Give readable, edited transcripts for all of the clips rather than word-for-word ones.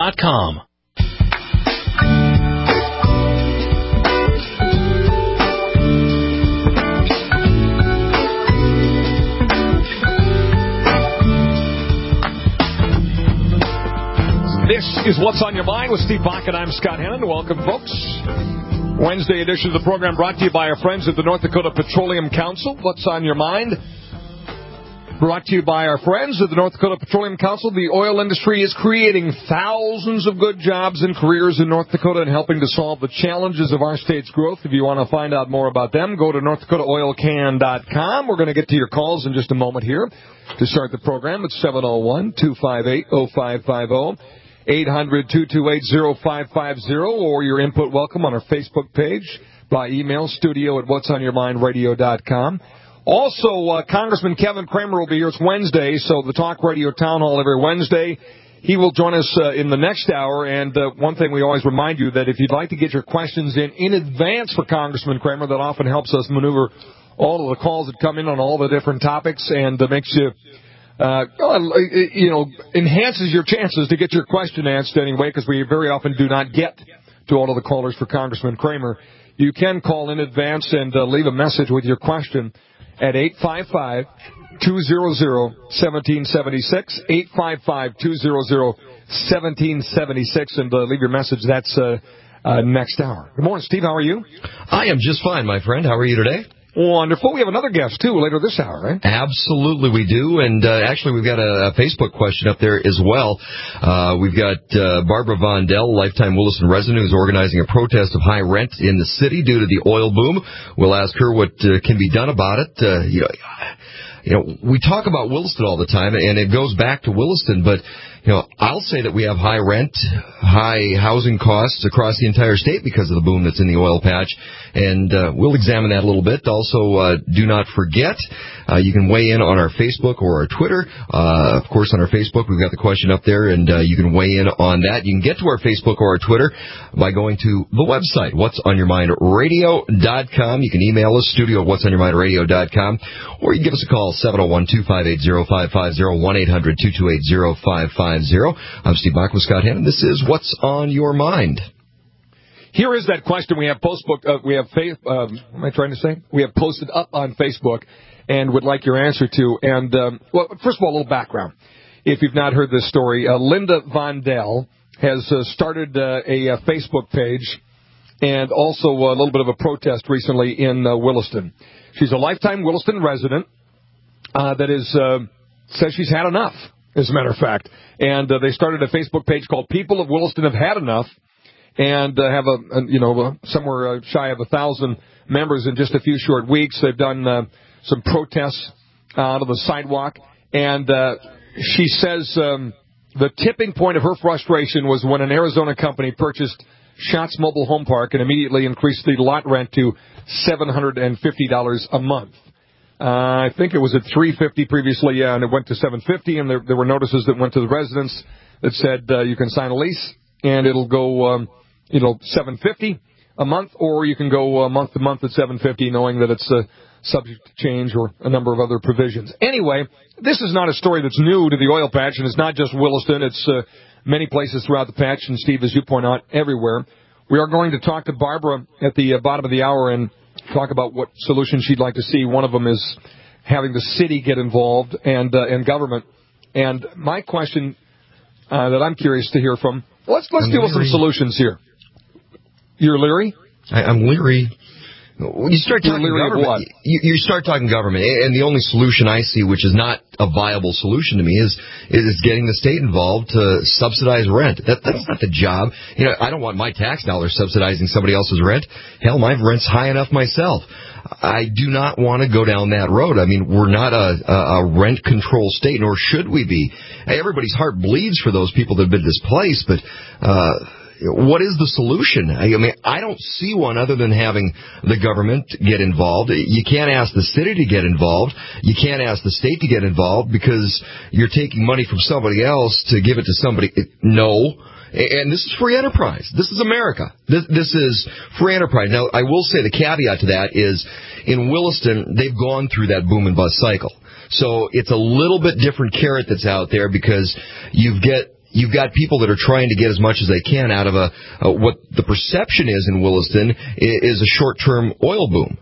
StevensRadio.com. This is What's on Your Mind with Steve Bach, and I'm Scott Hannon. Welcome, folks. Wednesday edition of the program brought to you by our friends at the North Dakota Petroleum Council. What's on Your Mind? Brought to you by our friends at the North Dakota Petroleum Council. The oil industry is creating thousands of good jobs and careers in North Dakota and helping to solve the challenges of our state's growth. If you want to find out more about them, go to NorthDakotaOilCan.com. We're going to get to your calls in just a moment here. To start the program, it's 701-258-0550. 800-228-0550, or your input welcome on our Facebook page, by email, studio@whatsonyourmindradio.com. Also, Congressman Kevin Cramer will be here. It's Wednesday, so the Talk Radio Town Hall every Wednesday. He will join us in the next hour, and one thing we always remind you that if you'd like to get your questions in advance for Congressman Cramer, that often helps us maneuver all of the calls that come in on all the different topics and makes you... enhances your chances to get your question answered anyway, because we very often do not get to all of the callers for Congressman Cramer. You can call in advance and leave a message with your question at 855-200-1776, 855-200-1776, and leave your message. That's next hour. Good morning, Steve. How are you? I am just fine, my friend. How are you today? Wonderful. We have another guest, too, later this hour, right? Absolutely, we do. And actually, we've got a Facebook question up there as well. We've got Barbara Vondell, lifetime Williston resident, who's organizing a protest of high rent in the city due to the oil boom. We'll ask her what can be done about it. We talk about Williston all the time, and it goes back to Williston, but I'll say that we have high rent, high housing costs across the entire state because of the boom that's in the oil patch, and we'll examine that a little bit. Also, do not forget, you can weigh in on our Facebook or our Twitter. Of course, on our Facebook, we've got the question up there, and you can weigh in on that. You can get to our Facebook or our Twitter by going to the website, whatsonyourmindradio.com. You can email us, studio@whatsonyourmindradio.com, or you can give us a call, 701-258-0550, 1-800-228-0550. I'm Steve Bach with Scott Hannon. This is What's on Your Mind. Here is that question we have posted up on Facebook and would like your answer to. And, well, first of all, a little background. If you've not heard this story, Linda Vondell has started a Facebook page and also a little bit of a protest recently in Williston. She's a lifetime Williston resident that says she's had enough, as a matter of fact. And they started a Facebook page called People of Williston Have Had Enough, and have somewhere shy of 1,000 members in just a few short weeks. They've done some protests out on the sidewalk, and she says the tipping point of her frustration was when an Arizona company purchased Schatz Mobile Home Park and immediately increased the lot rent to $750 a month. I think it was at $350 previously, and it went to $750, and there were notices that went to the residents that said you can sign a lease, and it'll go $750 a month, or you can go month to month at $750, knowing that it's subject to change or a number of other provisions. Anyway, this is not a story that's new to the oil patch, and it's not just Williston. It's many places throughout the patch, and Steve, as you point out, everywhere. We are going to talk to Barbara at the bottom of the hour and talk about what solutions she'd like to see. One of them is having the city get involved and government. And my question that I'm curious to hear from, let's deal with some solutions here. You're leery? I'm leery. When you start talking government, you start talking government, and the only solution I see, which is not a viable solution to me, is getting the state involved to subsidize rent. That's not the job. I don't want my tax dollars subsidizing somebody else's rent. Hell, my rent's high enough myself. I do not want to go down that road. I mean, we're not a rent control state, nor should we be. Everybody's heart bleeds for those people that have been displaced, but what is the solution? I mean, I don't see one other than having the government get involved. You can't ask the city to get involved. You can't ask the state to get involved because you're taking money from somebody else to give it to somebody. No. And this is free enterprise. This is America. This is free enterprise. Now, I will say the caveat to that is in Williston, they've gone through that boom and bust cycle. So it's a little bit different carrot that's out there because you get you've got people that are trying to get as much as they can out of what the perception is in Williston is a short-term oil boom.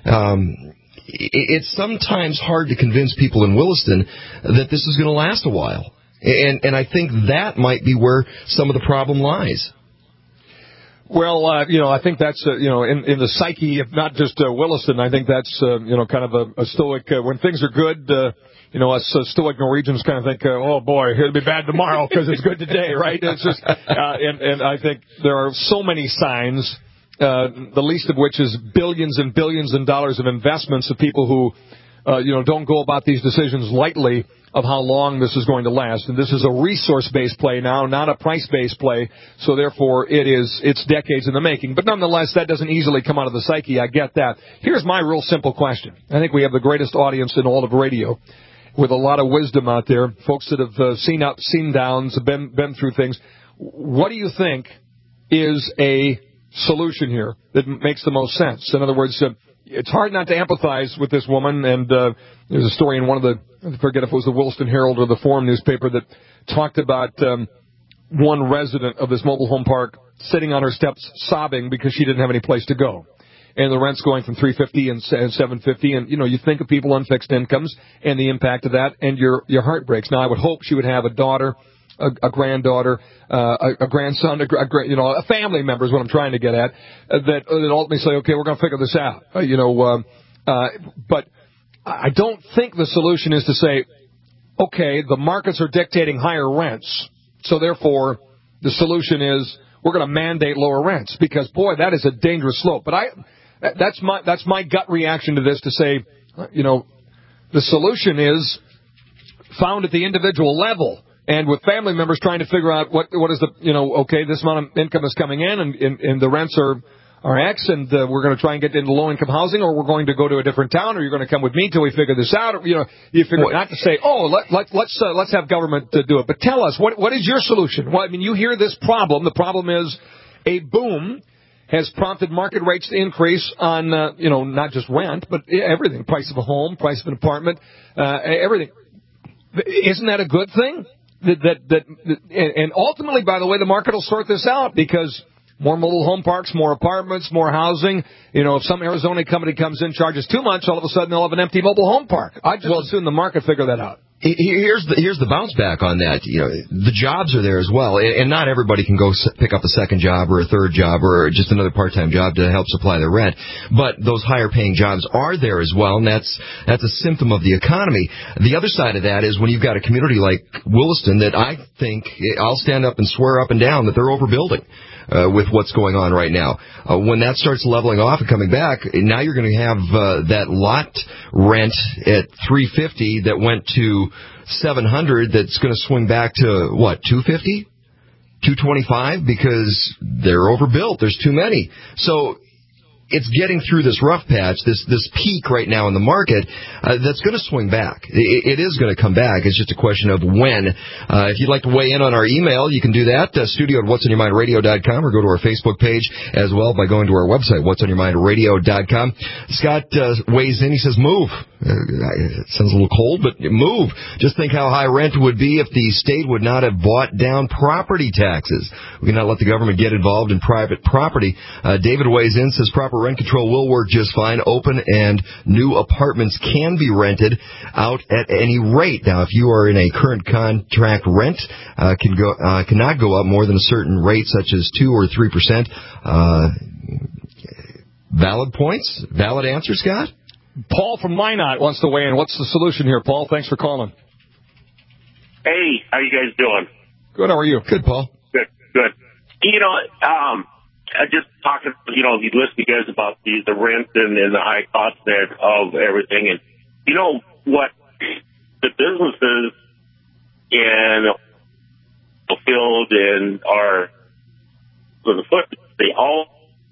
It's sometimes hard to convince people in Williston that this is going to last a while. And I think that might be where some of the problem lies. Well, I think that's, in the psyche of not just Williston, I think that's, kind of a stoic, when things are good, us stoic Norwegians kind of think, oh boy, it'll be bad tomorrow because it's good today, right? It's just, and I think there are so many signs, the least of which is billions and billions of dollars of investments of people who, don't go about these decisions lightly of how long this is going to last. And this is a resource-based play now, not a price-based play. So therefore, it's decades in the making. But nonetheless, that doesn't easily come out of the psyche. I get that. Here's my real simple question. I think we have the greatest audience in all of radio, with a lot of wisdom out there, folks that have seen ups, seen downs, been through things. What do you think is a solution here that makes the most sense? In other words, it's hard not to empathize with this woman, and there's a story in one of the, I forget if it was the Williston Herald or the Forum newspaper, that talked about one resident of this mobile home park sitting on her steps sobbing because she didn't have any place to go. And the rent's going from $350 and $750, and you think of people on fixed incomes and the impact of that, and your heart breaks. Now, I would hope she would have a daughter, a granddaughter, a grandson, a family member is what I'm trying to get at, that ultimately say, okay, we're going to figure this out. But I don't think the solution is to say, okay, the markets are dictating higher rents, so therefore the solution is we're going to mandate lower rents, because boy, that is a dangerous slope. But that's my gut reaction to this, to say, the solution is found at the individual level. And with family members trying to figure out what is the, okay, this amount of income is coming in, and the rents are X, and we're going to try and get into low-income housing, or we're going to go to a different town, or you're going to come with me till we figure this out. Or, you figure not to say, let's have government do it. But tell us, what is your solution? Well, I mean, you hear this problem. The problem is a boom has prompted market rates to increase on, not just rent, but everything. Price of a home, price of an apartment, everything. Isn't that a good thing? And ultimately, by the way, the market will sort this out, because more mobile home parks, more apartments, more housing. If some Arizona company comes in, charges too much, all of a sudden they'll have an empty mobile home park. I just assume the market figure that out. Here's the bounce back on that. The jobs are there as well, and not everybody can go pick up a second job or a third job or just another part-time job to help supply their rent. But those higher-paying jobs are there as well, and that's a symptom of the economy. The other side of that is when you've got a community like Williston that I think I'll stand up and swear up and down that they're overbuilding. With what's going on right now. When that starts leveling off and coming back, now you're going to have that lot rent at $350 that went to $700 that's going to swing back to, what, $250? $225? Because they're overbuilt. There's too many. So it's getting through this rough patch, this peak right now in the market, that's going to swing back. It is going to come back. It's just a question of when. If you'd like to weigh in on our email, you can do that, studio at whatsonyourmindradio.com, or go to our Facebook page as well by going to our website, whatsonyourmindradio.com. Scott weighs in. He says, move. It sounds a little cold, but move. Just think how high rent would be if the state would not have bought down property taxes. We cannot let the government get involved in private property. David weighs in, says proper rent control will work just fine. Open and new apartments can be rented out at any rate. Now, if you are in a current contract, rent cannot go up more than a certain rate, such as 2 or 3%. Valid points? Valid answer, Scott? Paul from Minot wants to weigh in. What's the solution here, Paul? Thanks for calling. Hey, how you guys doing? Good. How are you? Good, Paul. Good. I just talking, you listen to you guys about the rent and the high cost there of everything. And you know what? The businesses in the field and are for the foot, they all,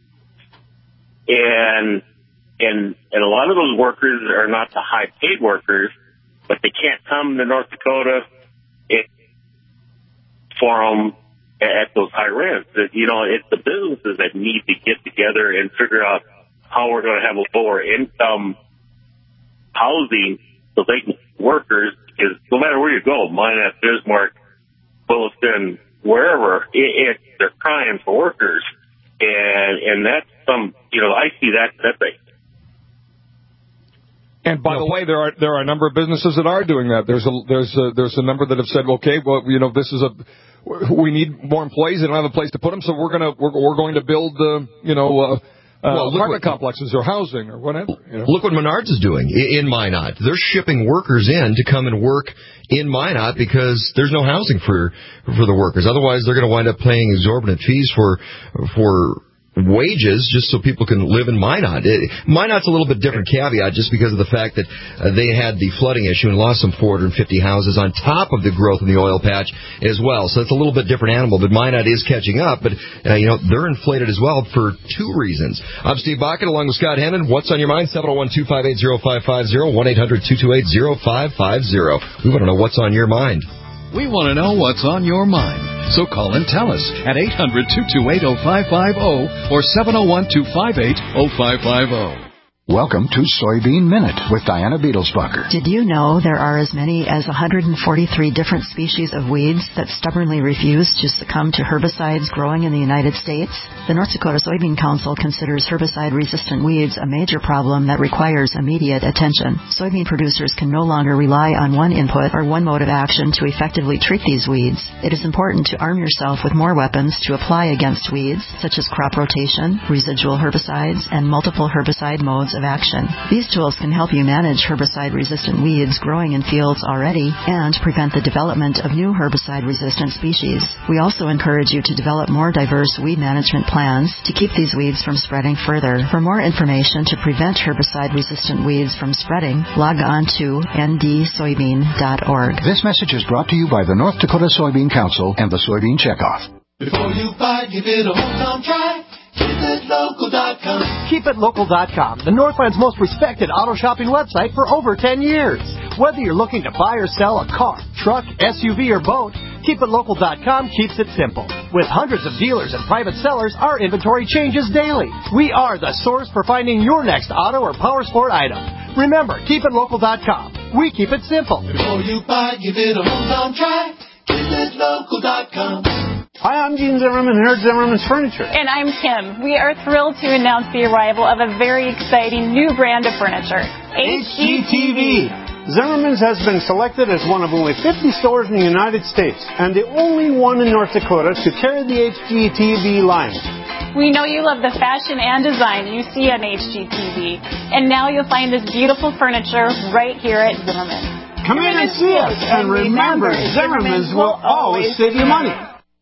and a lot of those workers are not the high paid workers, but they can't come to North Dakota for them at those high rents. It's the businesses that need to get together and figure out how we're going to have a lower income housing so they can workers, because no matter where you go, Minot, Bismarck, Williston, wherever, they're crying for workers. And that's I see that's a. And by the way, there are a number of businesses that are doing that. There's a number that have said, okay, well, we need more employees. They don't have a place to put them, so we're going to build apartment complexes or housing or whatever. Look what Menards is doing in Minot. They're shipping workers in to come and work in Minot because there's no housing for the workers. Otherwise, they're going to wind up paying exorbitant fees for wages just so people can live in Minot. Minot's a little bit different caveat just because of the fact that they had the flooding issue and lost some 450 houses on top of the growth in the oil patch as well. So it's a little bit different animal, but Minot is catching up. But, they're inflated as well for two reasons. I'm Steve Bakken along with Scott Hennon. What's on your mind? 701-258-0550, 1-800-228-0550. We want to know what's on your mind. We want to know what's on your mind. So call and tell us at 800-228-0550 or 701-258-0550. Welcome to Soybean Minute with Diana Beetlesbucker. Did you know there are as many as 143 different species of weeds that stubbornly refuse to succumb to herbicides growing in the United States? The North Dakota Soybean Council considers herbicide-resistant weeds a major problem that requires immediate attention. Soybean producers can no longer rely on one input or one mode of action to effectively treat these weeds. It is important to arm yourself with more weapons to apply against weeds, such as crop rotation, residual herbicides, and multiple herbicide modes of action. These tools can help you manage herbicide-resistant weeds growing in fields already and prevent the development of new herbicide-resistant species. We also encourage you to develop more diverse weed management plans to keep these weeds from spreading further. For more information to prevent herbicide-resistant weeds from spreading, log on to ndsoybean.org. This message is brought to you by the North Dakota Soybean Council and the Soybean Checkoff. Before you buy, give it a hometown try. KeepItLocal.com. KeepItLocal.com, the Northland's most respected auto shopping website for over 10 years. Whether you're looking to buy or sell a car, truck, SUV, or boat, KeepItLocal.com keeps it simple. With hundreds of dealers and private sellers, our inventory changes daily. We are the source for finding your next auto or power sport item. Remember, KeepItLocal.com. We keep it simple. Before you buy, give it a hometown try. KeepItLocal.com. Hi, I'm Gene Zimmerman, here at Zimmerman's Furniture. And I'm Kim. We are thrilled to announce the arrival of a very exciting new brand of furniture, HGTV. Zimmerman's has been selected as one of only 50 stores in the United States and the only one in North Dakota to carry the HGTV line. We know you love the fashion and design you see on HGTV, and now you'll find this beautiful furniture right here at Zimmerman's. Come in and see us, and remember, Zimmerman's will always save you money.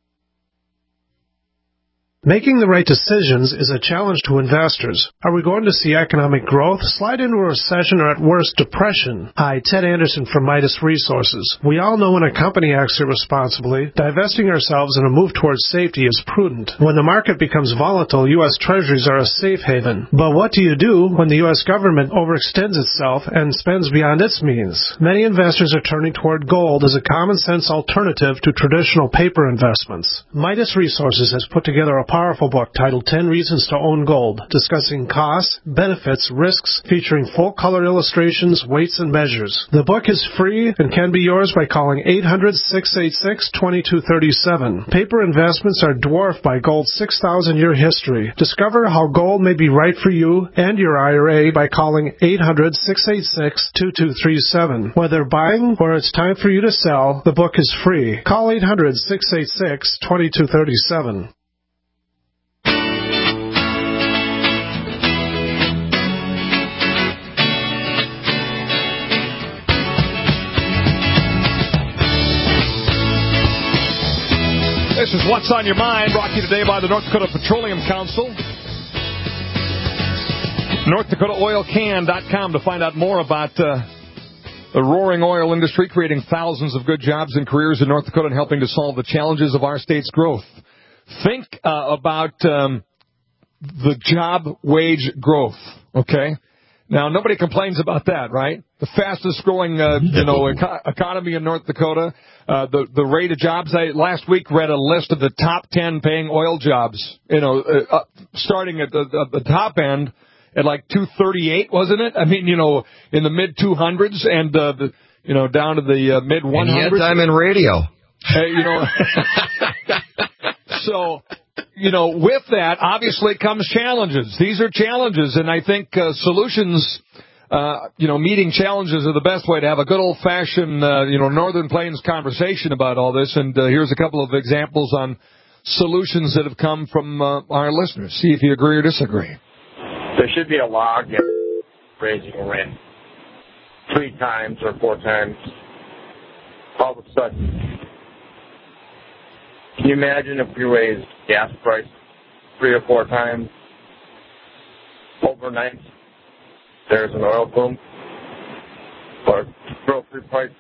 Making the right decisions is a challenge to investors. Are we going to see economic growth, slide into a recession, or at worst, depression? Hi, Ted Anderson from Midas Resources. We all know when a company acts irresponsibly, divesting ourselves in a move towards safety is prudent. When the market becomes volatile, U.S. Treasuries are a safe haven. But what do you do when the U.S. government overextends itself and spends beyond its means? Many investors are turning toward gold as a common-sense alternative to traditional paper investments. Midas Resources has put together a powerful book titled 10 Reasons to Own Gold, discussing costs, benefits, risks, featuring full-color illustrations, weights, and measures. The book is free and can be yours by calling 800-686-2237. Paper investments are dwarfed by gold's 6,000-year history. Discover how gold may be right for you and your IRA by calling 800-686-2237. Whether buying or it's time for you to sell, the book is free. Call 800-686-2237. This is What's on Your Mind, brought to you today by the North Dakota Petroleum Council. NorthDakotaOilCan.com to find out more about the roaring oil industry, creating thousands of good jobs and careers in North Dakota and helping to solve the challenges of our state's growth. Think about the job wage growth, okay? Now, nobody complains about that, right? The fastest growing, economy in North Dakota. The rate of jobs. I last week read a list of the top 10 paying oil jobs, starting at the top end at like 238, wasn't it? I mean, in the mid 200s and, down to the mid 100s. And yet I'm in radio. So, with that, obviously comes challenges. These are challenges, and I think solutions, meeting challenges are the best way to have a good old-fashioned, Northern Plains conversation about all this. And here's a couple of examples on solutions that have come from our listeners. See if you agree or disagree. There should be a law against raising rent 3 times or 4 times. All of a sudden, can you imagine if we raised gas price 3 or 4 times overnight? There's an oil boom or grocery price.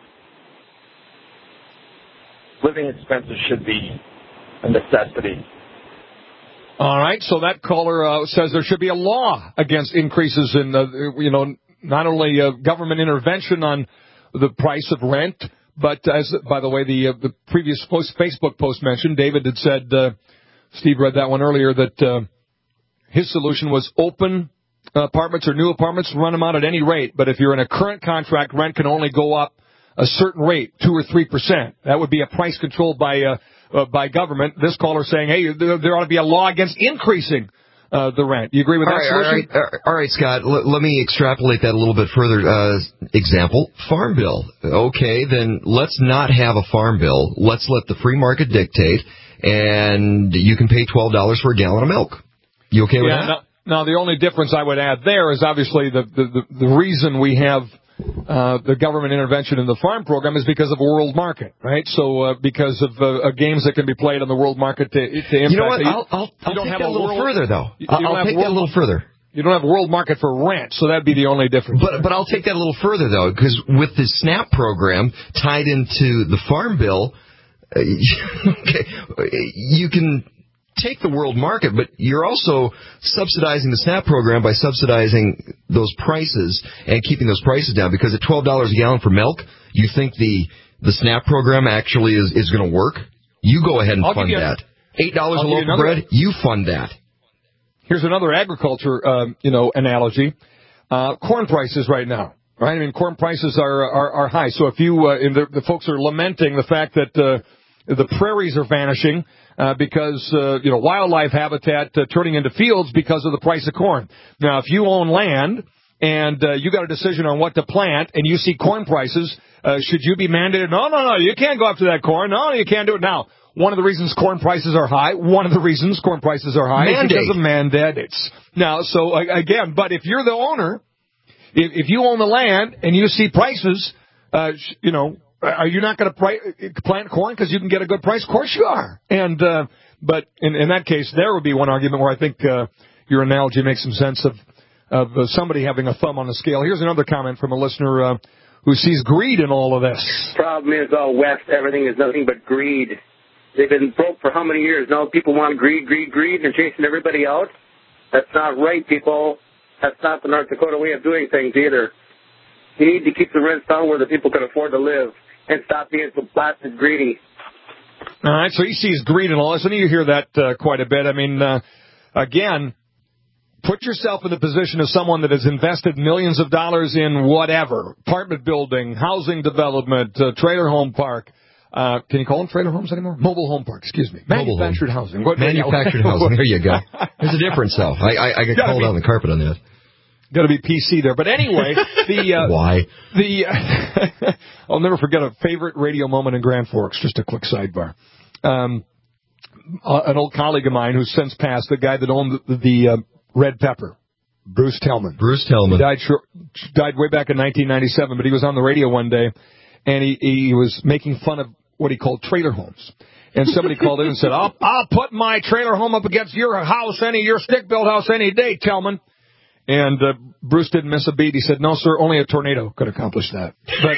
Living expenses should be a necessity. All right, so that caller says there should be a law against increases in, not only government intervention on the price of rent, but as, by the way, the previous Facebook post mentioned, David had said, Steve read that one earlier, that his solution was open apartments or new apartments, run them out at any rate. But if you're in a current contract, rent can only go up a certain rate, 2 or 3%. That would be a price controlled by government. This caller saying, hey, there ought to be a law against increasing the rent. You agree with that solution? All right, Scott. Let me extrapolate that a little bit further. Example, farm bill. Okay, then let's not have a farm bill. Let's let the free market dictate, and you can pay $12 for a gallon of milk. You okay with that? Now, the only difference I would add there is obviously the reason we have the government intervention in the farm program is because of a world market, right? So because of games that can be played on the world market to impact. You know what? I'll take that a little further, though. I'll take that a little further. You don't have a world market for rent, so that'd be the only difference. But I'll take that a little further, though, because with the SNAP program tied into the farm bill, you can take the world market, but you're also subsidizing the SNAP program by subsidizing those prices and keeping those prices down, because at $12 a gallon for milk, you think the SNAP program actually is going to work? You go ahead and fund that. $8 a loaf of bread, you fund that. Here's another agriculture, analogy. Corn prices right now, right? I mean, corn prices are high. So if you, the folks are lamenting the fact that the prairies are vanishing, because, wildlife habitat turning into fields because of the price of corn. Now, if you own land and you got a decision on what to plant and you see corn prices, should you be mandated? No, you can't go after that corn. No, you can't do it. Now, one of the reasons corn prices are high is because of mandates. Now, so again, but if you're the owner, if you own the land and you see prices, are you not going to plant corn because you can get a good price? Of course you are. And but in that case, there would be one argument where I think your analogy makes some sense of somebody having a thumb on the scale. Here's another comment from a listener who sees greed in all of this. Problem is, all West, everything is nothing but greed. They've been broke for how many years? Now people want greed, and they're chasing everybody out. That's not right, people. That's not the North Dakota way of doing things either. You need to keep the rents down where the people can afford to live, and stop being so blasted greedy. All right, so he sees greed in all this, and you hear that quite a bit. I mean, again, put yourself in the position of someone that has invested millions of dollars in whatever, apartment building, housing development, trailer home park. Can you call them trailer homes anymore? Mobile home park, excuse me. Manufactured housing. Manufactured housing, there you go. There's a difference, though. I got called on the carpet on that. Got to be PC there. But anyway, why? I'll never forget a favorite radio moment in Grand Forks. Just a quick sidebar. An old colleague of mine who's since passed, the guy that owned the Red Pepper, Bruce Tellman. He died way back in 1997, but he was on the radio one day, and he was making fun of what he called trailer homes. And somebody called in and said, I'll put my trailer home up against your house, your stick-built house any day, Tellman. And Bruce didn't miss a beat. He said, no, sir, only a tornado could accomplish that. But,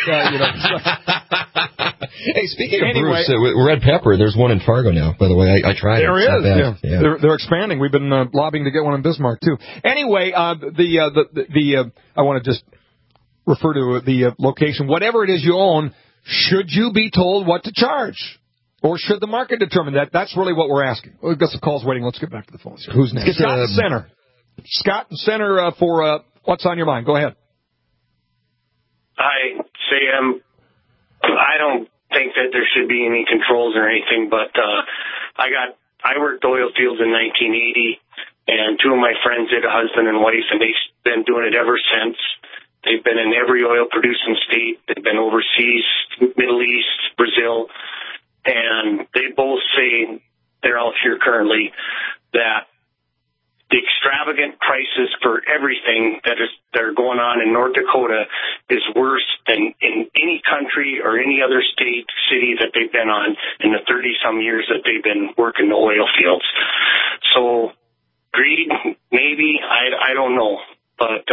Hey, speaking of Bruce, Red Pepper, there's one in Fargo now, by the way. I tried it. There is, yeah. They're expanding. We've been lobbying to get one in Bismarck, too. Anyway, I want to just refer to the location. Whatever it is you own, should you be told what to charge? Or should the market determine that? That's really what we're asking. We've got some calls waiting. Let's get back to the phones here. Who's next? Scott in Center. Scott in Center for What's on Your Mind. Go ahead. Hi, Sam. I don't think that there should be any controls or anything, but I worked oil fields in 1980, and two of my friends did, a husband and wife, and they've been doing it ever since. They've been in every oil-producing state. They've been overseas, Middle East, Brazil, and they both say, they're out here currently, that the extravagant prices for everything that are going on in North Dakota is worse than in any country or any other state, city that they've been on in the 30-some years that they've been working the oil fields. So greed, maybe, I don't know, but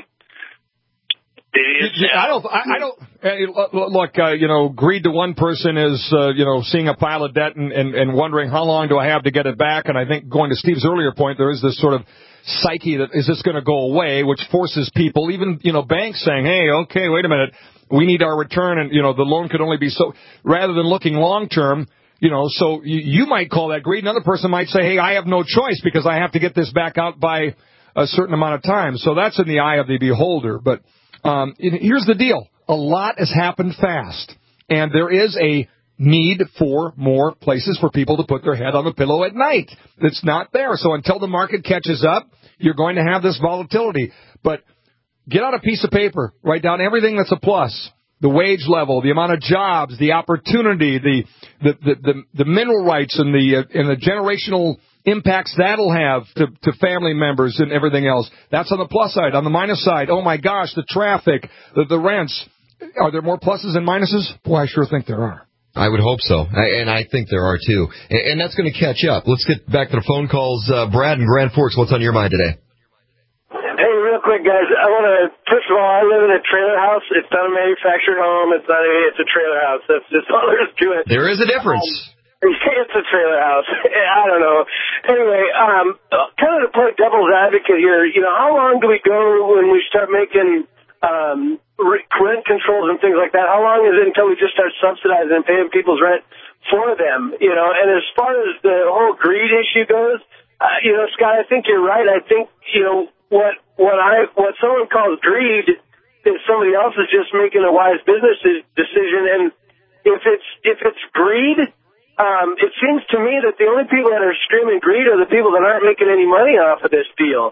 it is. I don't. Look, greed to one person is, seeing a pile of debt and wondering how long do I have to get it back. And I think going to Steve's earlier point, there is this sort of psyche that is this going to go away, which forces people, even, banks saying, hey, okay, wait a minute, we need our return, and, the loan could only be so, rather than looking long term. So you might call that greed. Another person might say, hey, I have no choice because I have to get this back out by a certain amount of time. So that's in the eye of the beholder. But here's the deal. A lot has happened fast, and there is a need for more places for people to put their head on the pillow at night. It's not there. So until the market catches up, you're going to have this volatility. But get out a piece of paper, write down everything that's a plus. The wage level, the amount of jobs, the opportunity, the mineral rights, and the generational impacts that'll have to family members and everything else. That's on the plus side. On the minus side, oh my gosh, the traffic, the rents. Are there more pluses and minuses? Boy, I sure think there are. I would hope so, and I think there are too. And that's going to catch up. Let's get back to the phone calls. Brad in Grand Forks, what's on your mind today? Hey, real quick, guys. I want to, first of all, I live in a trailer house. It's not a manufactured home. It's a trailer house. That's just all there is to it. There is a difference. It's a trailer house. I don't know. Anyway, kind of to play devil's advocate here, how long do we go when we start making rent controls and things like that? How long is it until we just start subsidizing and paying people's rent for them? And as far as the whole greed issue goes, Scott, I think you're right. I think, what someone calls greed is somebody else is just making a wise business decision. And if it's greed, it seems to me that the only people that are screaming greed are the people that aren't making any money off of this deal.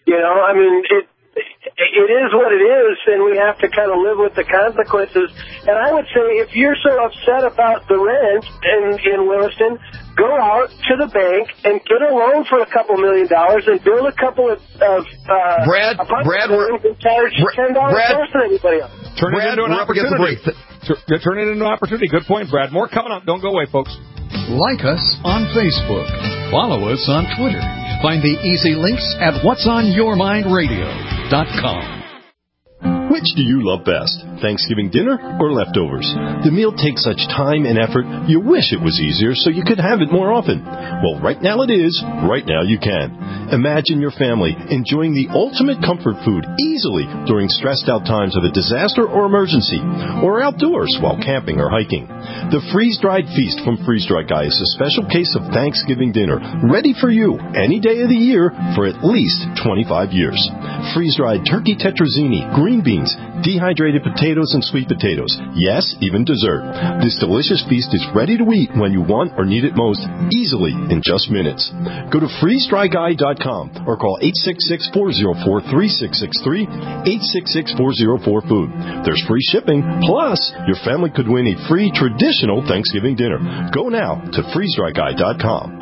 It is what it is, and we have to kind of live with the consequences. And I would say if you're so upset about the rent in Williston, go out to the bank and get a loan for $2 million and build a couple of Brad, and charge $10 less than anybody else. Turn it into an opportunity. Turn it into an opportunity. Good point, Brad. More coming up. Don't go away, folks. Like us on Facebook. Follow us on Twitter. Find the easy links at whatsonyourmindradio.com. Which do you love best, Thanksgiving dinner or leftovers? The meal takes such time and effort, you wish it was easier so you could have it more often. Well, right now it is. Right now you can. Imagine your family enjoying the ultimate comfort food easily during stressed out times of a disaster or emergency, or outdoors while camping or hiking. The freeze-dried feast from Freeze Dry Guy is a special case of Thanksgiving dinner, ready for you any day of the year for at least 25 years. Freeze-dried turkey tetrazzini, green beans, dehydrated potatoes and sweet potatoes. Yes, even dessert. This delicious feast is ready to eat when you want or need it most, easily in just minutes. Go to freezedryguy.com or call 866-404-3663, 866-404-FOOD. There's free shipping, plus your family could win a free traditional Thanksgiving dinner. Go now to freezedryguy.com.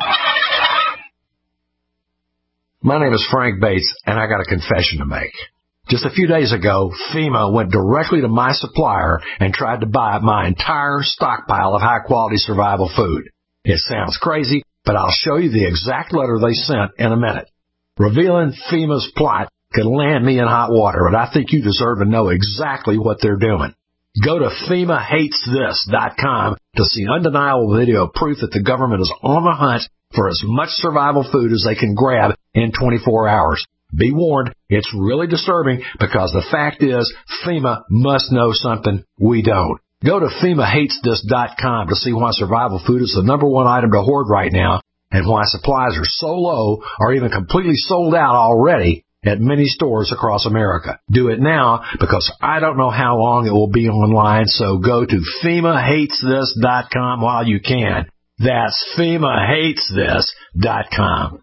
My name is Frank Bates, and I got a confession to make. Just a few days ago, FEMA went directly to my supplier and tried to buy my entire stockpile of high-quality survival food. It sounds crazy, but I'll show you the exact letter they sent in a minute. Revealing FEMA's plot could land me in hot water, but I think you deserve to know exactly what they're doing. Go to FEMAHatesThis.com to see undeniable video proof that the government is on the hunt for as much survival food as they can grab in 24 hours. Be warned, it's really disturbing because the fact is FEMA must know something we don't. Go to FEMAHatesThis.com to see why survival food is the number one item to hoard right now and why supplies are so low or even completely sold out already at many stores across America. Do it now because I don't know how long it will be online, so go to FEMAHatesThis.com while you can. That's FEMAHatesThis.com.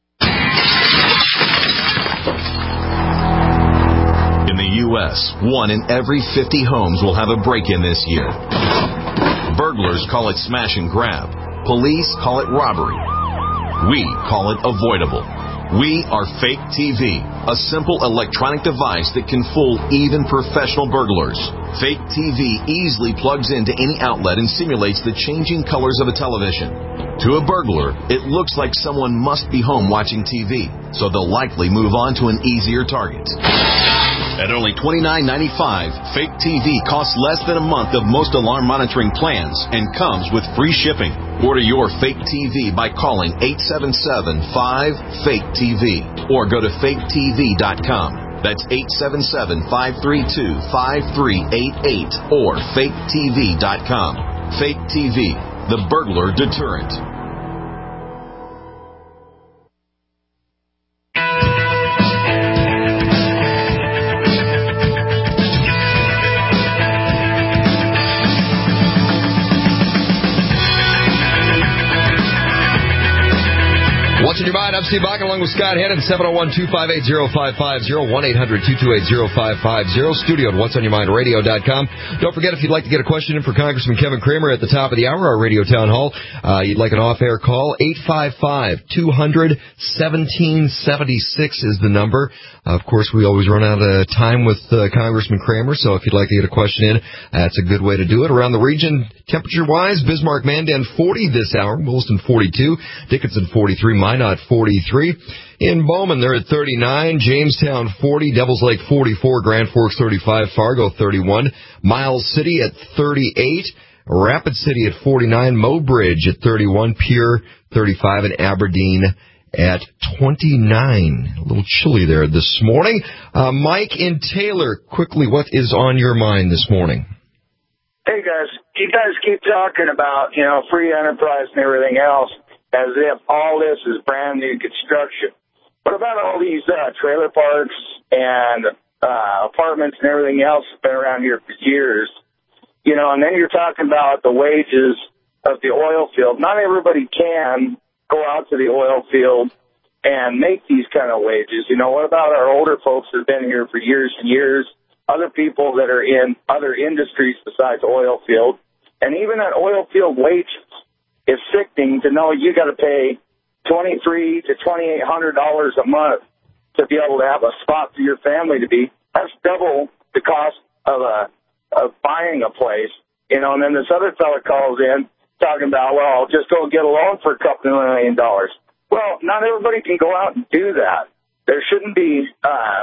In the U.S., 1 in every 50 homes will have a break-in this year. Burglars call it smash and grab. Police call it robbery. We call it avoidable. We are Fake TV, a simple electronic device that can fool even professional burglars. Fake TV easily plugs into any outlet and simulates the changing colors of a television. To a burglar, it looks like someone must be home watching TV, so they'll likely move on to an easier target. At only $29.95, Fake TV costs less than a month of most alarm monitoring plans and comes with free shipping. Order your Fake TV by calling 877-5-FAKE-TV or go to faketv.com. That's 877-532-5388 or faketv.com. Fake TV, the burglar deterrent. What's in your mind? I'm Steve Bakken along with Scott Hannon, 701-258-0550, 1-800-228-0550, studio at whatsonyourmindradio.com. Don't forget, if you'd like to get a question in for Congressman Kevin Cramer at the top of the hour, our radio town hall, you'd like an off-air call, 855-200-1776 is the number. Of course, we always run out of time with Congressman Cramer, so if you'd like to get a question in, that's a good way to do it. Around the region, temperature-wise, Bismarck, Mandan 40 this hour, Williston 42, Dickinson 43, Minot 43. In Bowman, they're at 39, Jamestown 40, Devils Lake 44, Grand Forks 35, Fargo 31, Miles City at 38, Rapid City at 49, Mobridge at 31, Pierre 35, and Aberdeen at 29. A little chilly there this morning. Mike in Taylor, quickly, what is on your mind this morning? Hey, guys. You guys keep talking about, free enterprise and everything else as if all this is brand new construction. What about all these trailer parks and apartments and everything else that's been around here for years? And then you're talking about the wages of the oil field. Not everybody can go out to the oil field and make these kind of wages. What about our older folks that have been here for years and years, other people that are in other industries besides oil field, and even at oil field wages? It's sickening to know you got to pay $2,300 to $2,800 a month to be able to have a spot for your family to be. That's double the cost of buying a place, And then this other fella calls in talking about, well, just go get a loan for a couple $1 million. Well, not everybody can go out and do that. There shouldn't be, a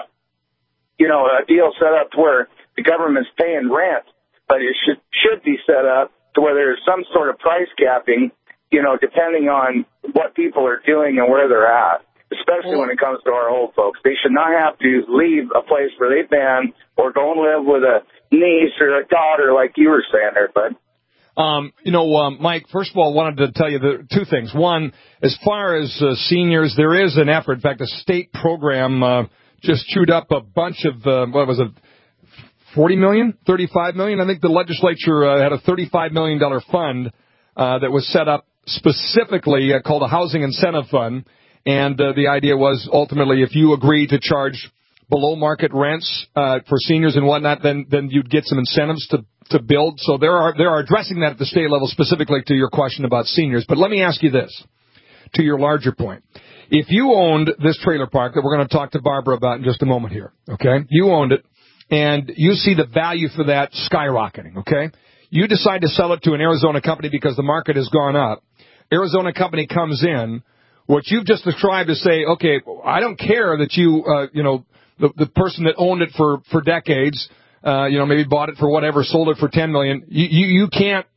deal set up to where the government's paying rent, but it should be set up to where there's some sort of price capping, depending on what people are doing and where they're at, especially when it comes to our old folks. They should not have to leave a place where they've been or go and live with a niece or a daughter like you were saying there, bud. Mike, first of all, I wanted to tell you two things. One, as far as seniors, there is an effort. In fact, a state program just chewed up a bunch of, $40 million, $35 million? I think the legislature had a $35 million fund that was set up specifically called a Housing Incentive Fund. And the idea was ultimately if you agree to charge below market rents for seniors and whatnot, then you'd get some incentives to build. So they are addressing that at the state level specifically to your question about seniors. But let me ask you this, to your larger point. If you owned this trailer park that we're going to talk to Barbara about in just a moment here, okay? You owned it, and you see the value for that skyrocketing, okay? You decide to sell it to an Arizona company because the market has gone up. Arizona company comes in. What you've just described is say, okay, I don't care that you, the person that owned it for decades, maybe bought it for whatever, sold it for $10 million. You can't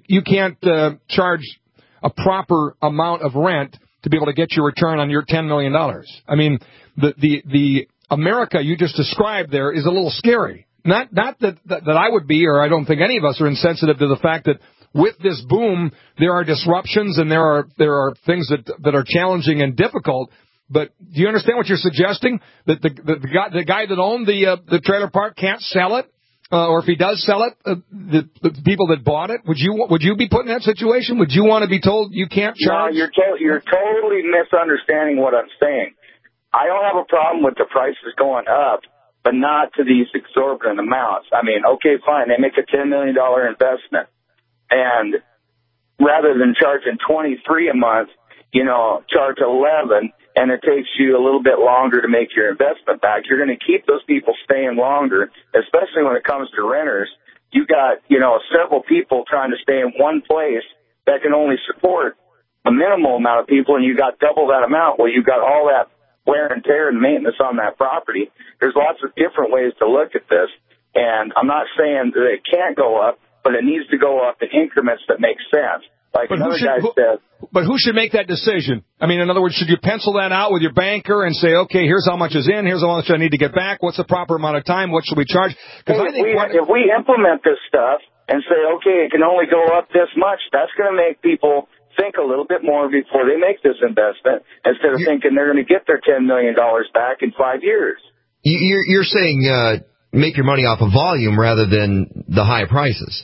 charge a proper amount of rent to be able to get your return on your $10 million. I mean, the America you just described there is a little scary. Not that I would be, or I don't think any of us are insensitive to the fact that with this boom, there are disruptions and there are things that are challenging and difficult. But do you understand what you're suggesting? That the guy that owned the trailer park can't sell it, or if he does sell it, the people that bought it, would you be put in that situation? Would you want to be told you can't charge? No, you're totally misunderstanding what I'm saying. I don't have a problem with the prices going up, but not to these exorbitant amounts. I mean, okay, fine, they make a $10 million investment, and rather than charging $23 a month, charge $11, and it takes you a little bit longer to make your investment back. You're going to keep those people staying longer, especially when it comes to renters. You got, several people trying to stay in one place that can only support a minimal amount of people, and you got double that amount. Well, you got all that wear and tear and maintenance on that property. There's lots of different ways to look at this, and I'm not saying that it can't go up, but it needs to go up in increments that make sense. Like another guy said. But who should make that decision? I mean, in other words, should you pencil that out with your banker and say, okay, here's how much is in, here's how much I need to get back, what's the proper amount of time, what should we charge? Because if we implement this stuff and say, okay, it can only go up this much, that's going to make people think a little bit more before they make this investment, instead of thinking they're going to get their $10 million back in 5 years. You're saying make your money off of volume rather than the high prices.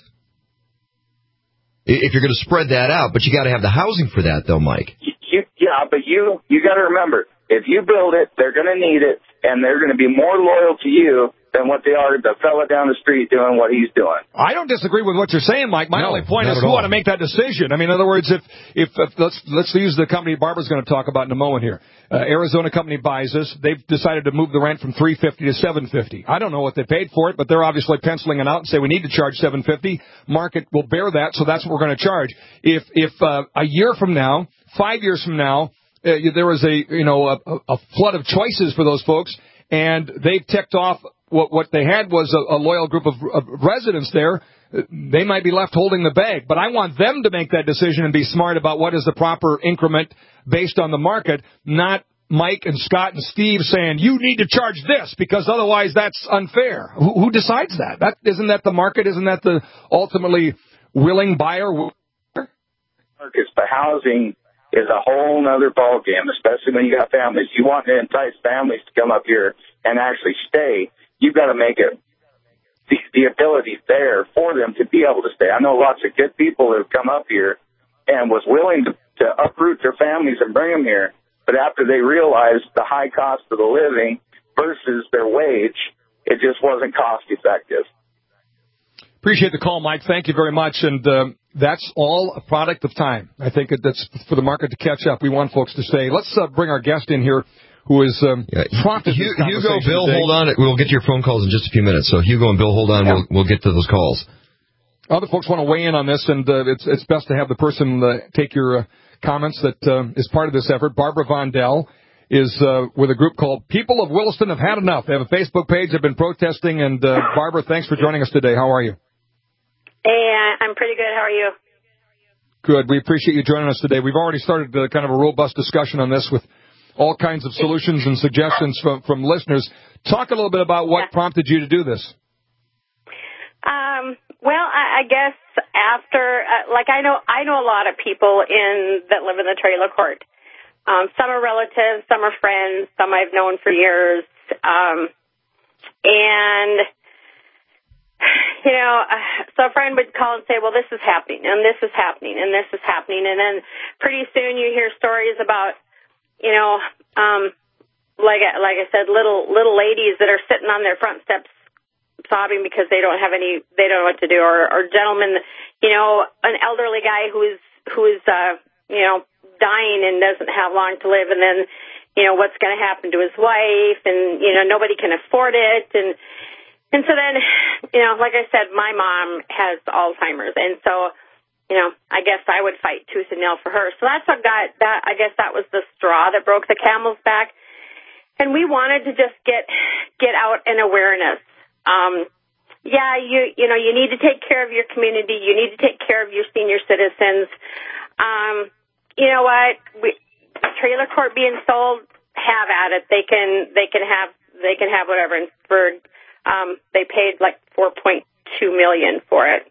If you're going to spread that out, but you got to have the housing for that, though, Mike. But you got to remember, if you build it, they're going to need it, and they're going to be more loyal to you than what they are the fella down the street doing what he's doing. I don't disagree with what you're saying, Mike. My only point is who ought to make that decision. I mean, in other words, if let's use the company Barbara's going to talk about in a moment here. Arizona company buys us. They've decided to move the rent from $350 to $750. I don't know what they paid for it, but they're obviously penciling it out and say we need to charge $750. Market will bear that, so that's what we're going to charge. If a year from now, 5 years from now, there was a flood of choices for those folks, and they've ticked off what they had was a loyal group of residents there, they might be left holding the bag. But I want them to make that decision and be smart about what is the proper increment based on the market, not Mike and Scott and Steve saying, you need to charge this because otherwise that's unfair. Who decides that? Isn't that the market? Isn't that the ultimately willing buyer? Markets, but housing is a whole other ballgame, especially when you got families. You want to entice families to come up here and actually stay. You've got to make it the ability there for them to be able to stay. I know lots of good people who have come up here and was willing to uproot their families and bring them here, but after they realized the high cost of the living versus their wage, it just wasn't cost effective. Appreciate the call, Mike. Thank you very much. And that's all a product of time. I think that's for the market to catch up. We want folks to stay. Let's bring our guest in here, who is prompted this conversation Hugo, Bill, today. hold on. We'll get to your phone calls in just a few minutes. So Hugo and Bill, hold on. Yeah. We'll get to those calls. Other folks want to weigh in on this, and it's best to have the person take your comments that is part of this effort. Barbara Vondel is with a group called People of Williston Have Had Enough. They have a Facebook page. They've been protesting. And Barbara, thanks for joining us today. How are you? Hey, I'm pretty good. How are you? Good. We appreciate you joining us today. We've already started kind of a robust discussion on this with all kinds of solutions and suggestions from listeners. Talk a little bit about what prompted you to do this. Well, I guess after, I know a lot of people that live in the trailer court. Some are relatives, some are friends, some I've known for years. So a friend would call and say, well, this is happening, and this is happening, and this is happening. And then pretty soon you hear stories about, like I said, little ladies that are sitting on their front steps sobbing because they don't know what to do, or gentlemen, an elderly guy who is dying and doesn't have long to live, and then, what's going to happen to his wife, and, nobody can afford it, and so then, like I said, my mom has Alzheimer's, and so, I guess I would fight tooth and nail for her. So that's what I guess that was the straw that broke the camel's back. And we wanted to just get out an awareness. You need to take care of your community. You need to take care of your senior citizens. You know what? Trailer court being sold, have at it. They can have whatever. And they paid like $4.2 million for it.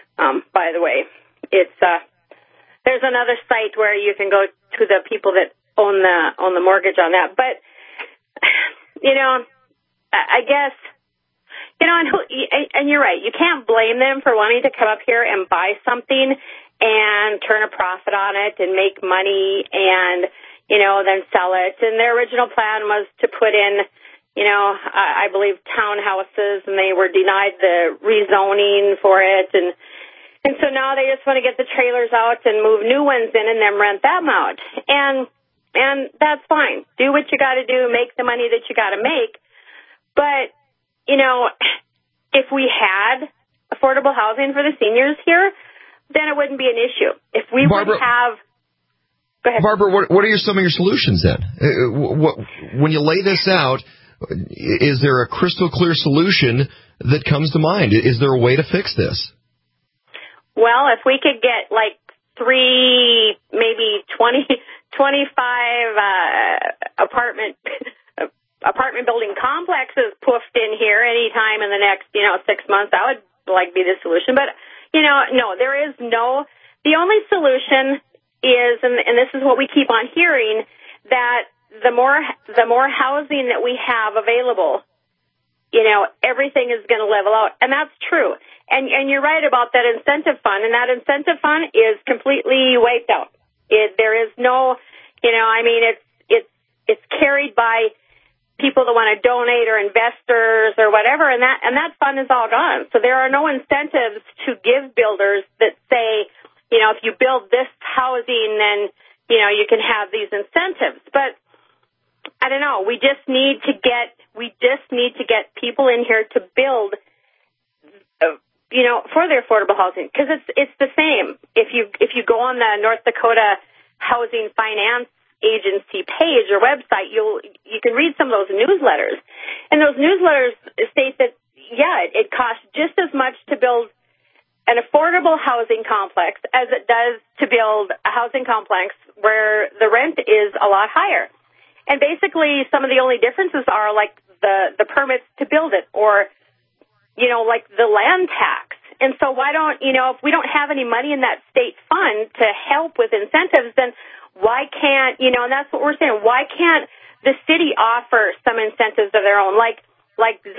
By the way, it's there's another site where you can go to the people that own the mortgage on that. But, you know, I guess, you know, and you're right. You can't blame them for wanting to come up here and buy something and turn a profit on it and make money and, you know, then sell it. And their original plan was to put in, you know, I believe townhouses, and they were denied the rezoning for it. And so now they just want to get the trailers out and move new ones in and then rent them out. And that's fine. Do what you got to do, make the money that you got to make. But, you know, if we had affordable housing for the seniors here, then it wouldn't be an issue. If we would have... Go ahead. Barbara, what are some of your solutions then? When you lay this out, is there a crystal clear solution that comes to mind? Is there a way to fix this? Well, if we could get like 3, maybe 25 apartment building complexes poofed in here anytime in the next, 6 months, that would be the solution. But, no, there is no, the only solution is, and this is what we keep on hearing, that the more housing that we have available, everything is going to level out. And that's true. And you're right about that incentive fund, and that incentive fund is completely wiped out. There is no, it's carried by people that want to donate or investors or whatever, and that fund is all gone. So there are no incentives to give builders that say, if you build this housing, then, you can have these incentives. But I don't know. We just need to get people in here to build, for their affordable housing, because it's the same. If you go on the North Dakota Housing Finance Agency page or website, you can read some of those newsletters, and those newsletters state that it costs just as much to build an affordable housing complex as it does to build a housing complex where the rent is a lot higher. And basically, some of the only differences are like the permits to build it, or like the land tax. And so why don't, if we don't have any money in that state fund to help with incentives, then why can't, and that's what we're saying, why can't the city offer some incentives of their own, like 0%,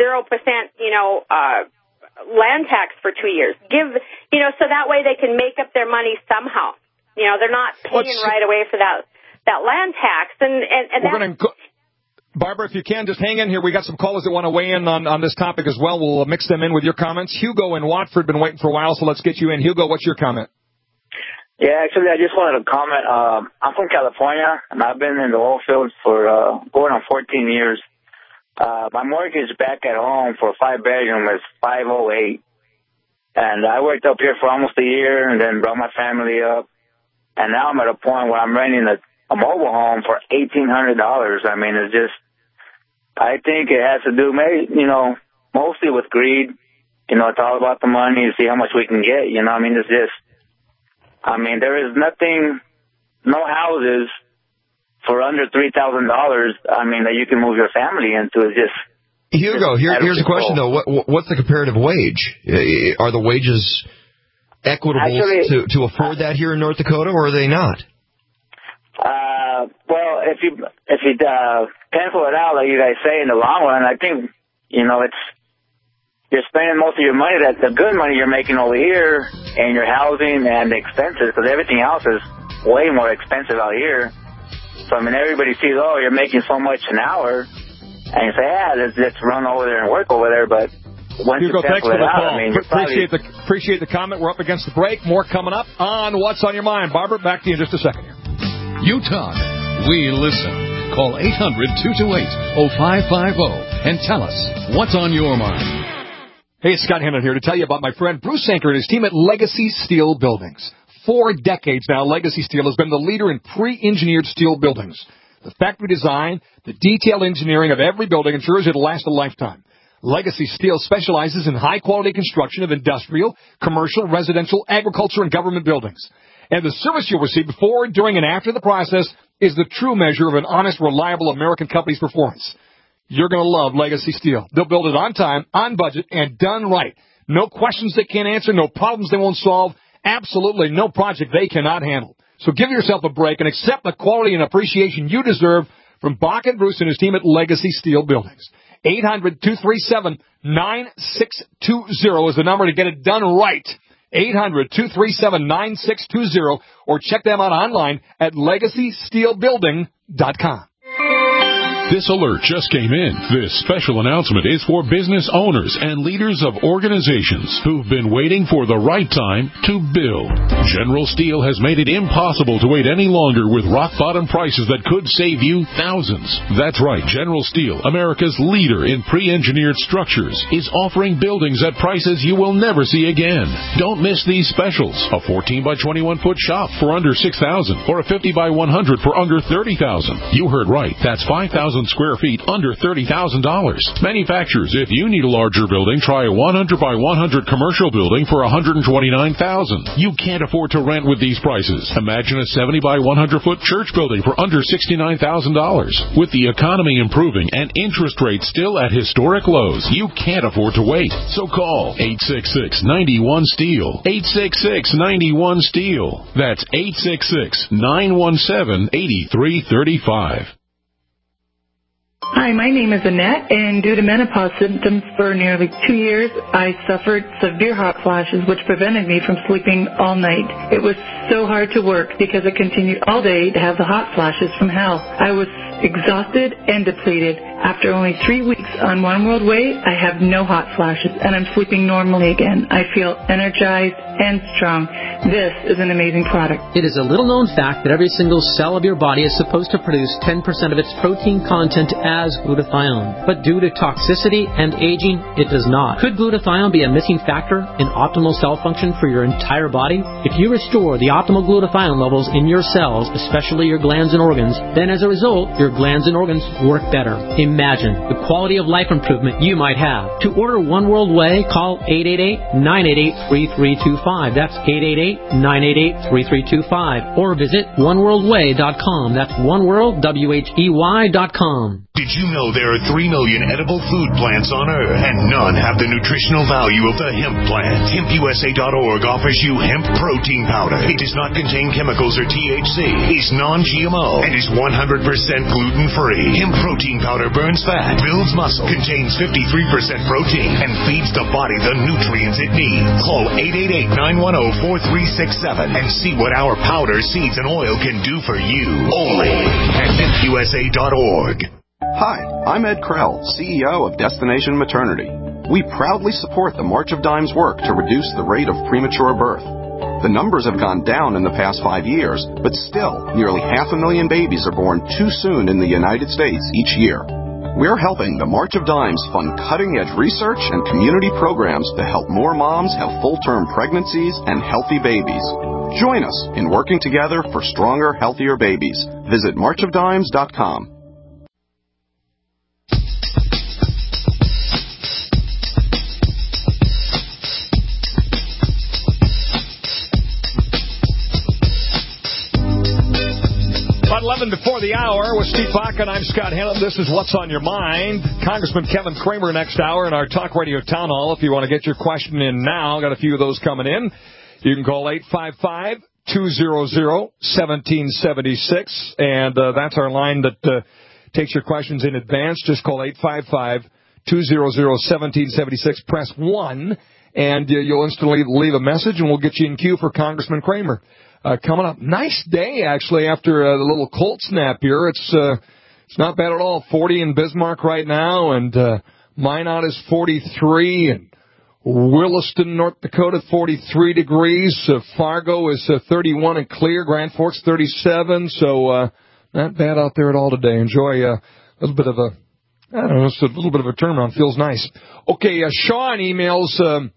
land tax for 2 years? So that way they can make up their money somehow. They're not paying right away for that land tax. And we're going to Barbara, if you can, just hang in here. We got some callers that want to weigh in on this topic as well. We'll mix them in with your comments. Hugo in Watford been waiting for a while, so let's get you in. Hugo, what's your comment? Yeah, actually, I just wanted to comment. I'm from California, and I've been in the oil fields for going on 14 years. My mortgage back at home for a 5-bedroom is $508, and I worked up here for almost a year, and then brought my family up, and now I'm at a point where I'm renting a mobile home for $1,800. I mean, it's just, I think it has to do, mostly with greed. It's all about the money to see how much we can get. It's just, there is nothing, no houses for under $3,000, that you can move your family into. It's just... Hugo, here's a question, though. What's the comparative wage? Are the wages equitable to afford that here in North Dakota, or are they not? Well, if you pencil it out, like you guys say, in the long run, I think, you're spending most of your money, the good money you're making over here, and your housing and the expenses, because everything else is way more expensive out here. So, everybody sees, you're making so much an hour, and you say, let's run over there and work over there, but once Hugo, you pencil it out, appreciate the comment. We're up against the break. More coming up on What's on Your Mind. Barbara, back to you in just a second here. You talk, we listen. Call 800-228-0550 and tell us what's on your mind. Hey, it's Scott Hannon here to tell you about my friend Bruce Anker and his team at Legacy Steel Buildings. 4 decades now, Legacy Steel has been the leader in pre-engineered steel buildings. The factory design, the detailed engineering of every building ensures it'll last a lifetime. Legacy Steel specializes in high-quality construction of industrial, commercial, residential, agriculture, and government buildings. And the service you'll receive before, during, and after the process is the true measure of an honest, reliable American company's performance. You're going to love Legacy Steel. They'll build it on time, on budget, and done right. No questions they can't answer, no problems they won't solve, absolutely no project they cannot handle. So give yourself a break and accept the quality and appreciation you deserve from Bach and Bruce and his team at Legacy Steel Buildings. 800-237-9620 is the number to get it done right. 800-237-9620, or check them out online at legacysteelbuilding.com. This alert just came in. This special announcement is for business owners and leaders of organizations who've been waiting for the right time to build. General Steel has made it impossible to wait any longer with rock-bottom prices that could save you thousands. That's right. General Steel, America's leader in pre-engineered structures, is offering buildings at prices you will never see again. Don't miss these specials. A 14 by 21 foot shop for under $6,000 or a 50 by 100 for under $30,000. You heard right. That's 5,000 square feet under $30,000. Manufacturers, if you need a larger building, try a 100 by 100 commercial building for $129,000. You can't afford to rent with these prices. Imagine a 70 by 100 foot church building for under $69,000. With the economy improving and interest rates still at historic lows, you can't afford to wait. So call 866-91-STEEL. 866-91-STEEL. That's 866-917-8335. Hi, my name is Annette, and due to menopause symptoms for nearly 2 years, I suffered severe hot flashes, which prevented me from sleeping all night. It was so hard to work because I continued all day to have the hot flashes from hell. I was exhausted and depleted. After only 3 weeks on One World Way, I have no hot flashes, and I'm sleeping normally again. I feel energized and strong. This is an amazing product. It is a little-known fact that every single cell of your body is supposed to produce 10% of its protein content as glutathione. But due to toxicity and aging, it does not. Could glutathione be a missing factor in optimal cell function for your entire body? If you restore the optimal glutathione levels in your cells, especially your glands and organs, then as a result, your glands and organs work better. Imagine the quality of life improvement you might have. To order One World Way, call 888-988-3325. That's 888-988-3325. Or visit oneworldway.com. That's oneworldwhey.com. Did you know there are 3 million edible food plants on Earth, and none have the nutritional value of the hemp plant? HempUSA.org offers you hemp protein powder. It does not contain chemicals or THC, is non-GMO, and is 100% gluten-free. Hemp protein powder burns fat, builds muscle, contains 53% protein, and feeds the body the nutrients it needs. Call 888-910-4367 and see what our powder, seeds, and oil can do for you. Only at HempUSA.org. Hi, I'm Ed Krell, CEO of Destination Maternity. We proudly support the March of Dimes work to reduce the rate of premature birth. The numbers have gone down in the past 5 years, but still, nearly 500,000 babies are born too soon in the United States each year. We're helping the March of Dimes fund cutting-edge research and community programs to help more moms have full-term pregnancies and healthy babies. Join us in working together for stronger, healthier babies. Visit marchofdimes.com. About 11 before the hour with Steve Bach, and I'm Scott Hannon. This is What's on Your Mind. Congressman Kevin Cramer next hour in our Talk Radio Town Hall. If you want to get your question in now, got a few of those coming in. You can call 855-200-1776, and that's our line that takes your questions in advance. Just call 855-200-1776. Press 1, and you'll instantly leave a message, and we'll get you in queue for Congressman Cramer. Coming up, nice day actually after the little cold snap here. It's not bad at all. 40 in Bismarck right now, and Minot is 43, and Williston, North Dakota, 43 degrees. Fargo is 31 and clear. Grand Forks 37. So not bad out there at all today. Enjoy a little bit of a turnaround. Feels nice. Okay, Sean emails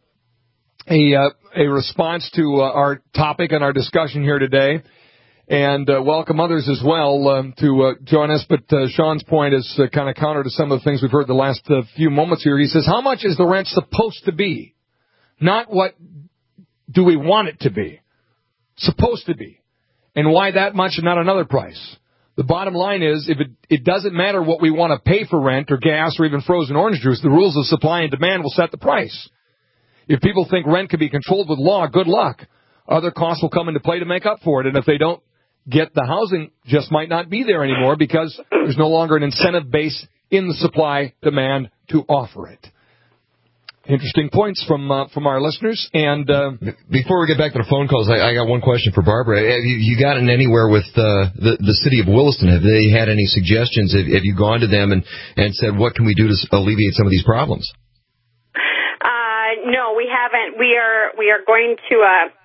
a response to our topic and our discussion here today, and welcome others as well to join us. But Sean's point is kind of counter to some of the things we've heard the last few moments here. He says, how much is the rent supposed to be? Not what do we want it to be. Supposed to be. And why that much and not another price? The bottom line is, if it doesn't matter what we want to pay for rent or gas or even frozen orange juice, the rules of supply and demand will set the price. If people think rent can be controlled with law, good luck. Other costs will come into play to make up for it. And if they don't get the housing just might not be there anymore because there's no longer an incentive base in the supply-demand to offer it. Interesting points from our listeners. And before we get back to the phone calls, I got one question for Barbara. Have you gotten anywhere with the city of Williston? Have they had any suggestions? Have you gone to them and said, what can we do to alleviate some of these problems? No, we haven't. We are going to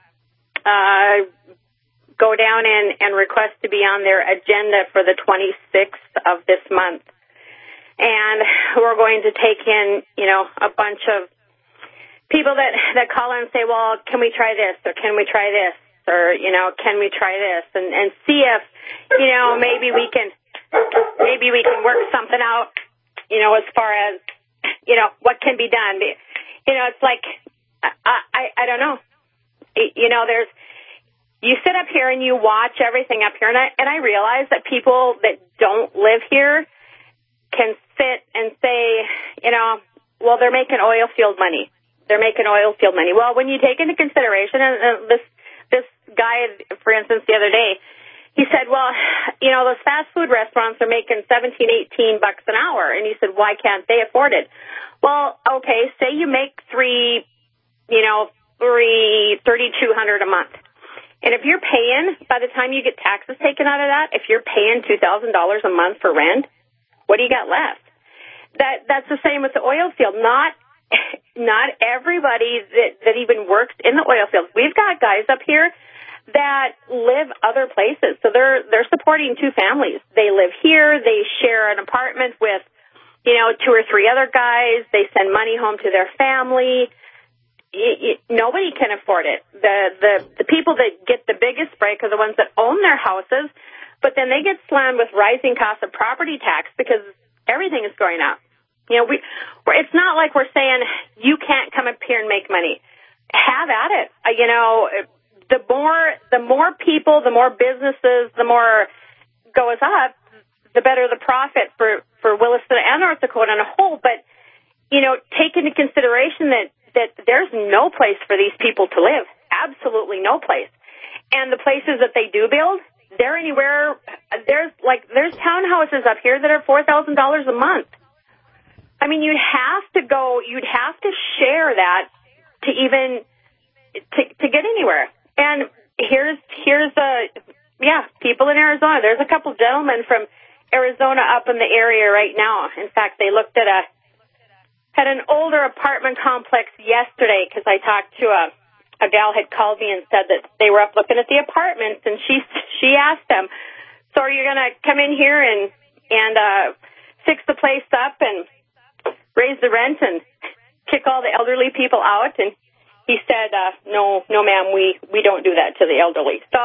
go down and request to be on their agenda for the 26th of this month. And we're going to take in, a bunch of people that call in and say, well, can we try this, or can we try this, or, can we try this, and see if, maybe we can work something out, as far as, what can be done. It's like, I don't know. You sit up here and you watch everything up here, and I realize that people that don't live here can sit and say, well, they're making oil field money. Well, when you take into consideration, and this guy, for instance, the other day, he said, well, those fast food restaurants are making $17, $18 an hour. And he said, why can't they afford it? Well, okay, say you make $3,200 a month. And if you're paying, by the time you get taxes taken out of that, if you're paying $2,000 a month for rent, what do you got left? That's the same with the oil field. Not everybody that even works in the oil field. We've got guys up here that live other places. So they're supporting two families. They live here, they share an apartment with, 2 or 3 other guys, they send money home to their family. Nobody can afford it. The people that get the biggest break are the ones that own their houses, but then they get slammed with rising costs of property tax because everything is going up. It's not like we're saying you can't come up here and make money. Have at it. The more people, the more businesses, the more goes up, the better the profit for Williston and North Dakota in a whole. But take into consideration that there's no place for these people to live. Absolutely no place. And the places that they do build, they're anywhere. There's townhouses up here that are $4,000 a month. I mean, you'd have to share that to even to get anywhere. And here's people in Arizona. There's a couple gentlemen from Arizona up in the area right now. In fact, they looked at an older apartment complex yesterday because I talked to a gal had called me and said that they were up looking at the apartments, and she asked them, so are you going to come in here and fix the place up and raise the rent and kick all the elderly people out? And he said, no, ma'am, we don't do that to the elderly. So,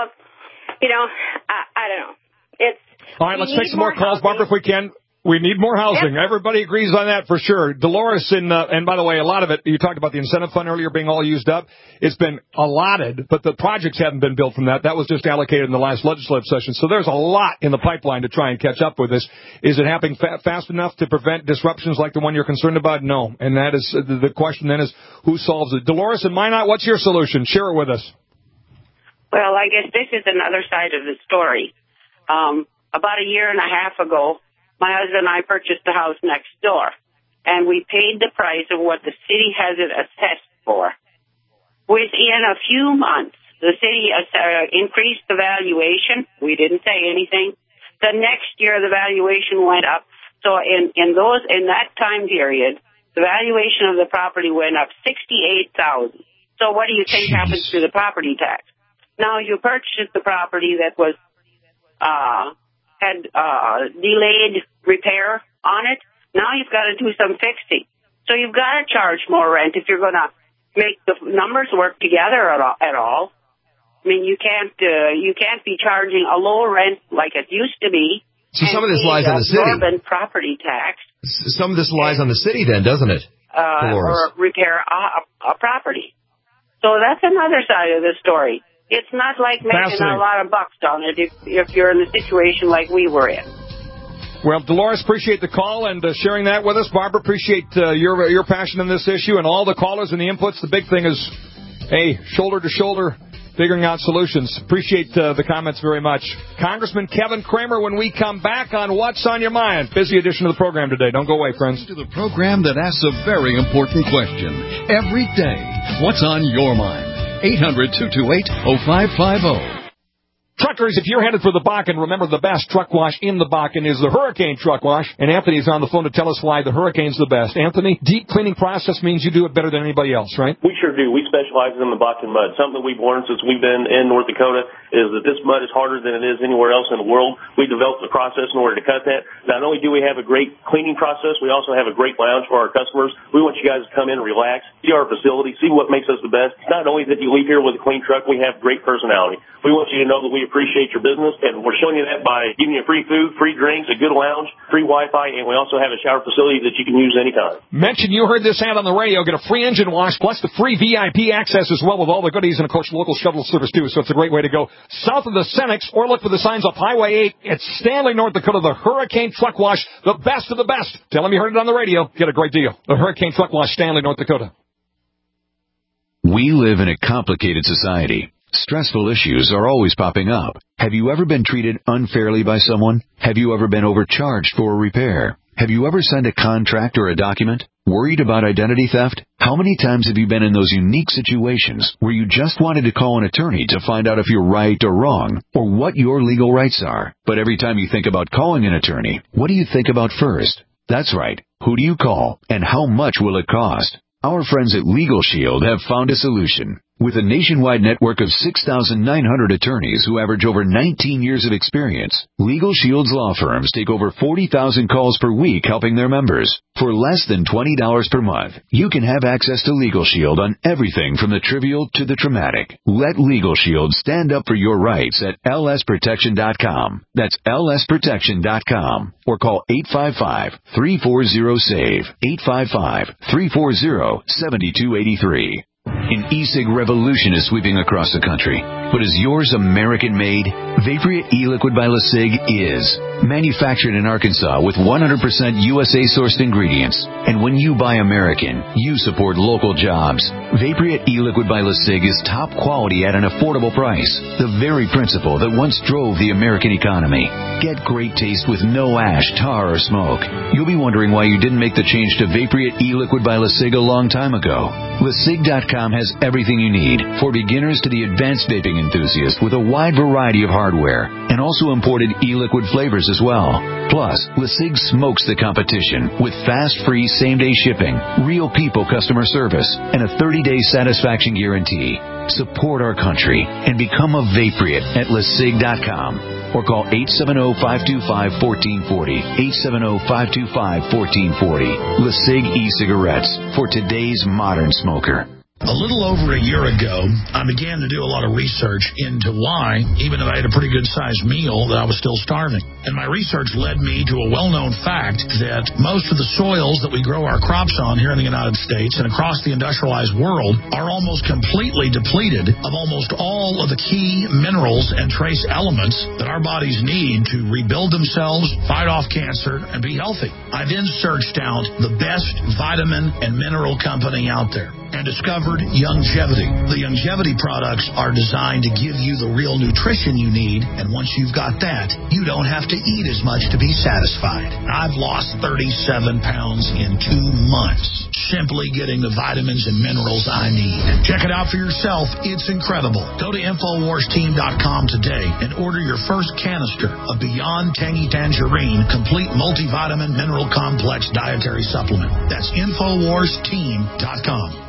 I don't know. All right, let's take some more calls, Barbara, if we can. We need more housing. Yep. Everybody agrees on that for sure. Dolores, and by the way, a lot of it, you talked about the incentive fund earlier being all used up. It's been allotted, but the projects haven't been built from that. That was just allocated in the last legislative session. So there's a lot in the pipeline to try and catch up with this. Is it happening fast enough to prevent disruptions like the one you're concerned about? No. And that is the question then is who solves it? Dolores and Minot, what's your solution? Share it with us. Well, I guess this is another side of the story. About a year and a half ago, my husband and I purchased a house next door, and we paid the price of what the city has it assessed for. Within a few months, the city increased the valuation. We didn't say anything. The next year, the valuation went up. So in that time period, the valuation of the property went up $68,000. So what do you think happens to the property tax? Now you purchased the property that was had delayed repair on it. Now you've got to do some fixing. So you've got to charge more rent if you're going to make the numbers work together at all. I mean, you can't be charging a low rent like it used to be. So some of this lies on the city. Property tax. Some of this lies on the city then, doesn't it? Or repair a property. So that's another side of the story. It's not like making a lot of bucks on it if you're in the situation like we were in. Well, Dolores, appreciate the call and sharing that with us. Barbara, appreciate your passion in this issue and all the callers and the inputs. The big thing is, hey, shoulder to shoulder, figuring out solutions. Appreciate the comments very much. Congressman Kevin Cramer, when we come back on What's on Your Mind. Busy edition of the program today. Don't go away, friends. To the program that asks a very important question every day. What's on your mind? 800-228-0550. Truckers, if you're headed for the Bakken, remember the best truck wash in the Bakken is the Hurricane Truck Wash. And Anthony's on the phone to tell us why the Hurricane's the best. Anthony, deep cleaning process means you do it better than anybody else, right? We sure do. We specialize in the Bakken mud. Something we've learned since we've been in North Dakota is that this mud is harder than it is anywhere else in the world. We developed a process in order to cut that. Not only do we have a great cleaning process, we also have a great lounge for our customers. We want you guys to come in and relax, see our facility, see what makes us the best. It's not only that you leave here with a clean truck, we have great personality. We want you to know that we appreciate your business, and we're showing you that by giving you free food, free drinks, a good lounge, free Wi-Fi, and we also have a shower facility that you can use anytime. Mention you heard this ad on the radio. Get a free engine wash, plus the free VIP access as well with all the goodies, and, of course, local shuttle service, too, so it's a great way to go. South of the Senex, or look for the signs up Highway 8. It's Stanley, North Dakota, the Hurricane Truck Wash, the best of the best. Tell them you heard it on the radio. Get a great deal. The Hurricane Truck Wash, Stanley, North Dakota. We live in a complicated society. Stressful issues are always popping up. Have you ever been treated unfairly by someone? Have you ever been overcharged for a repair? Have you ever signed a contract or a document? Worried about identity theft? How many times have you been in those unique situations where you just wanted to call an attorney to find out if you're right or wrong, or what your legal rights are? But every time you think about calling an attorney, what do you think about first? That's right. Who do you call, and how much will it cost? Our friends at Legal Shield have found a solution. With a nationwide network of 6,900 attorneys who average over 19 years of experience, Legal Shield's law firms take over 40,000 calls per week helping their members. For less than $20 per month, you can have access to Legal Shield on everything from the trivial to the traumatic. Let Legal Shield stand up for your rights at lsprotection.com. That's lsprotection.com. Or call 855-340-SAVE, 855-340-7283. An e-cig revolution is sweeping across the country. But is yours American-made? Vaporia e-liquid by LeSig is. Manufactured in Arkansas with 100% USA-sourced ingredients. And when you buy American, you support local jobs. Vaporia e-liquid by LeSig is top quality at an affordable price. The very principle that once drove the American economy. Get great taste with no ash, tar, or smoke. You'll be wondering why you didn't make the change to Vaporia e-liquid by LeSig a long time ago. LeSig.com has everything you need, for beginners to the advanced vaping enthusiast, with a wide variety of hardware, and also imported e-liquid flavors as well. Plus, LeSig smokes the competition with fast, free, same-day shipping, real people customer service, and a 30-day satisfaction guarantee. Support our country and become a Vaporeate at LeSig.com. Or call 870-525-1440, 870-525-1440. LeSig e-cigarettes for today's modern smoker. A little over a year ago, I began to do a lot of research into why, even if I had a pretty good-sized meal, that I was still starving. And my research led me to a well-known fact that most of the soils that we grow our crops on here in the United States and across the industrialized world are almost completely depleted of almost all of the key minerals and trace elements that our bodies need to rebuild themselves, fight off cancer, and be healthy. I then searched out the best vitamin and mineral company out there and discovered Youngevity. The Youngevity products are designed to give you the real nutrition you need, and once you've got that, you don't have to eat as much to be satisfied. I've lost 37 pounds in 2 months, simply getting the vitamins and minerals I need. Check it out for yourself. It's incredible. Go to InfoWarsTeam.com today and order your first canister of Beyond Tangy Tangerine Complete Multivitamin Mineral Complex Dietary Supplement. That's InfoWarsTeam.com.